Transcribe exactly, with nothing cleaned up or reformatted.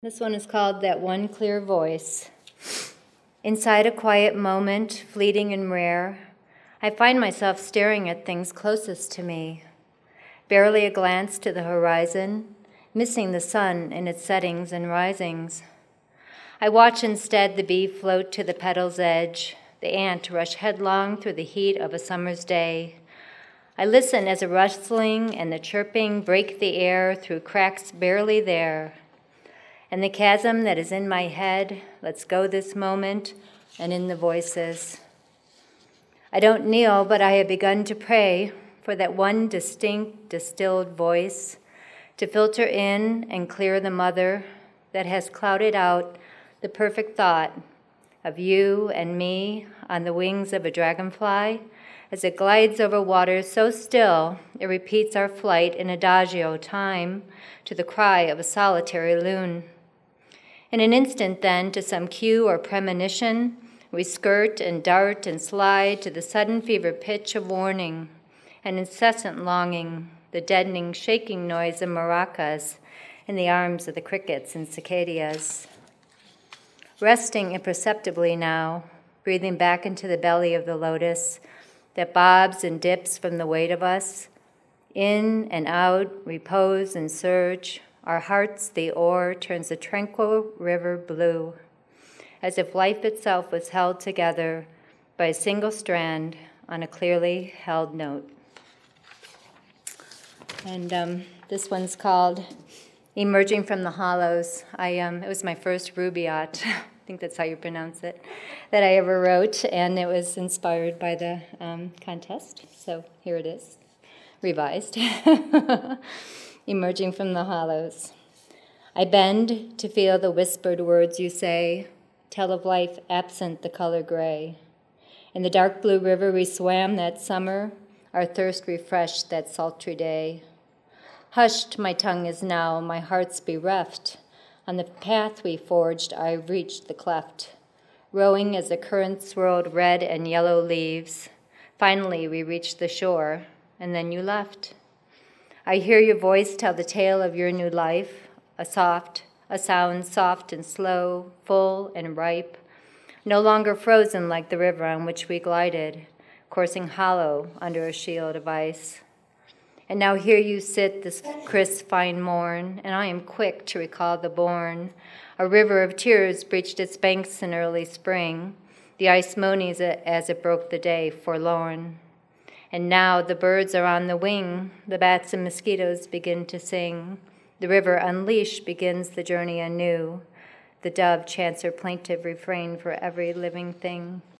This one is called That One Clear Voice. Inside a quiet moment, fleeting and rare, I find myself staring at things closest to me. Barely a glance to the horizon, missing the sun in its settings and risings. I watch instead the bee float to the petal's edge, the ant rush headlong through the heat of a summer's day. I listen as a rustling and the chirping break the air through cracks barely there. And the chasm that is in my head lets go this moment and in the voices. I don't kneel, but I have begun to pray for that one distinct, distilled voice to filter in and clear the mother that has clouded out the perfect thought of you and me on the wings of a dragonfly as it glides over waters so still it repeats our flight in adagio time to the cry of a solitary loon. In an instant, then, to some cue or premonition, we skirt and dart and slide to the sudden fever pitch of warning, an incessant longing, the deadening, shaking noise of maracas in the arms of the crickets and cicadias. Resting imperceptibly now, breathing back into the belly of the lotus that bobs and dips from the weight of us, in and out, repose and surge, our hearts, the oar, turns the tranquil river blue, as if life itself was held together by a single strand on a clearly held note. And um, this one's called Emerging from the Hollows. I um, it was my first Rubaiyat, I think that's how you pronounce it, that I ever wrote, and it was inspired by the um, contest. So here it is, revised. Emerging from the hollows. I bend to feel the whispered words you say, tell of life absent the color gray. In the dark blue river we swam that summer, our thirst refreshed that sultry day. Hushed my tongue is now, my heart's bereft. On the path we forged I reached the cleft, rowing as the current swirled red and yellow leaves. Finally we reached the shore, and then you left. I hear your voice tell the tale of your new life, a soft, a sound soft and slow, full and ripe, no longer frozen like the river on which we glided, coursing hollow under a shield of ice. And now here you sit this crisp fine morn, and I am quick to recall the bourne. A river of tears breached its banks in early spring, the ice moanies as it broke the day forlorn. And now the birds are on the wing, the bats and mosquitoes begin to sing. The river unleashed begins the journey anew. The dove chants her plaintive refrain for every living thing.